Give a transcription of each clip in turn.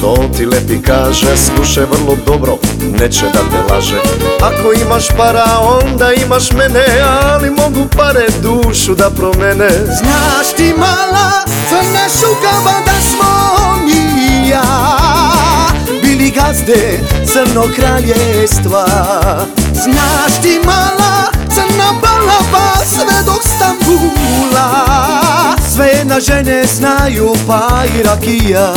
što ti lepi kaže. Slušaj vrlo dobro, neće da te laže. Ako imaš para onda imaš mene, ali mogu pare dušu da promene. Znaš ti mala, crna šukava da smo mi i ja bili gazde crnog kraljestva. Znaš ti mala, crna balava sve do Stambula, sve na žene znaju pa i rakija.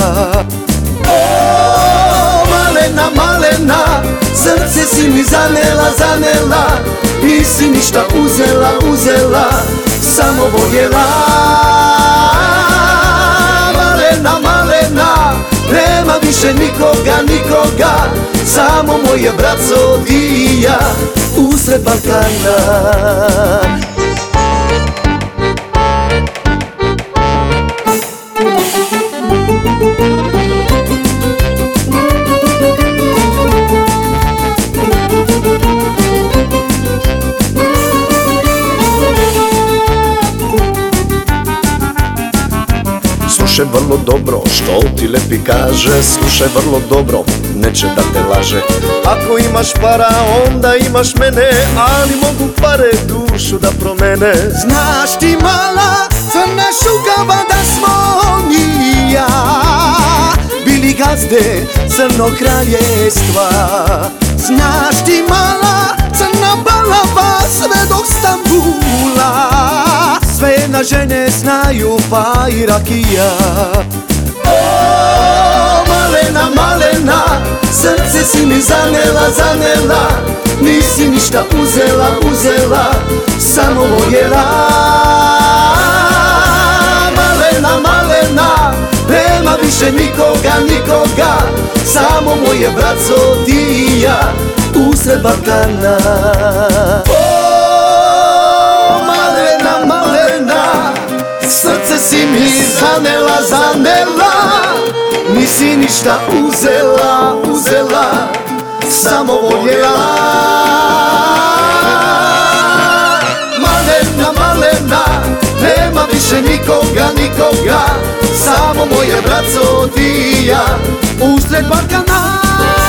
O, malena, malena, srce si mi zanela, zanela, nisi ništa uzela, uzela, samo voljela. Malena, malena, nema više nikoga, nikoga, samo moje braco ti i ja usred Balkana. Slušaj vrlo dobro, što ti lepi kaže. Slušaj vrlo dobro, neće da te laže. Ako imaš para onda imaš mene, ali mogu pare dušu da promene. Znaš ti mala, crna šukava da smo mi i ja bili gazde crnog kraljestva. Znaš ti mala, crna balava sve do Stambula, sve na žene znaju pa i rakija. O, malena, malena, srce si mi zanela, zanela, nisi ništa uzela, uzela, samo voljela. Malena, malena, nema više nikoga, nikoga, samo moje braco ti i ja usred Balkana. O, malena, malena, srce si mi zanela, zanela, nisi ništa uzela, uzela, samo voljela. Malena, malena, nema više nikoga, nikoga, samo moje braco ti i ja usred Balkana.